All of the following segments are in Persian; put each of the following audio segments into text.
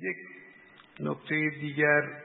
یک نکته دیگر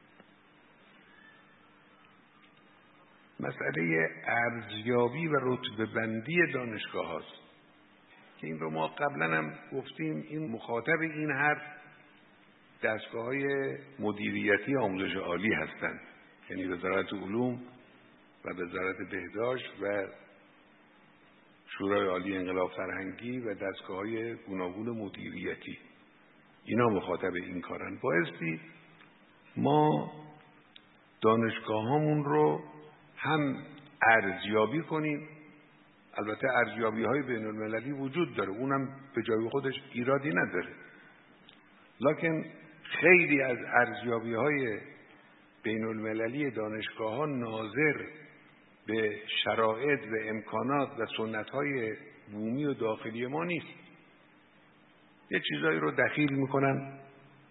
مسئله ارزیابی و رتبه بندی دانشگاه هاست که این رو ما قبلا هم گفتیم. این مخاطب این حرف دستگاه‌های مدیریتی آموزش عالی هستند، یعنی وزارت علوم و وزارت بهداشت و شورای عالی انقلاب فرهنگی و دستگاه‌های گوناگون مدیریتی. اینا مخاطب این کارن. بایستی ما دانشگاهامون رو هم ارزیابی کنیم. البته ارزیابی‌های بین‌المللی وجود داره، اونم به جای خودش ایرادی نداره، لکن خیلی از ارزیابی‌های بین‌المللی دانشگاه‌ها ناظر به شرایط و امکانات و سنت‌های بومی و داخلی ما نیست. یه چیزایی رو دخیل میکنن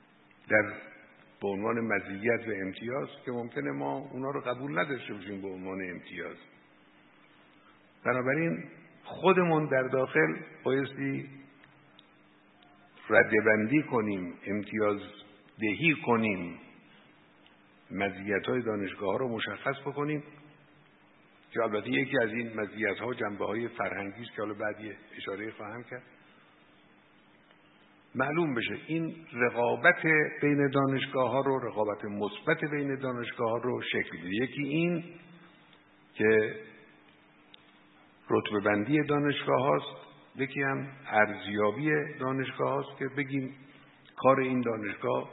به عنوان مزیت و امتیاز که ممکنه ما اونا رو قبول نداشته باشیم به عنوان امتیاز. بنابراین خودمون در داخل بایستی ردبندی کنیم، امتیاز دهی کنیم، مزیت‌های دانشگاه‌ها رو مشخص بکنیم که البته یکی از این مزیت‌ها جنبه‌های فرهنگی است که حالا بعد یه اشاره خواهم کرد. معلوم بشه این رقابت بین دانشگاه‌ها رو، رقابت مثبت بین دانشگاه‌ها رو شکل بده. یکی این که رتبه بندی دانشگاه هاست، یکی هم ارزیابی دانشگاه هاست که بگیم کار این دانشگاه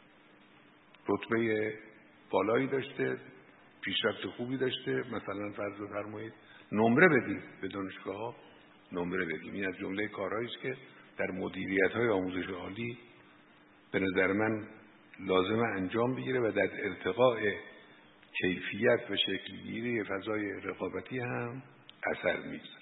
رتبه بالایی داشته، پیشرفت خوبی داشته. مثلا فرض بفرمایید نمره بدیم به دانشگاه ها، نمره بدیم. این از جمله کارهایی است که در مدیریت های آموزش عالی به نظر من لازم انجام بگیره و در ارتقاء کیفیت و شکلگیری فضای رقابتی هم اثر می‌گذاره.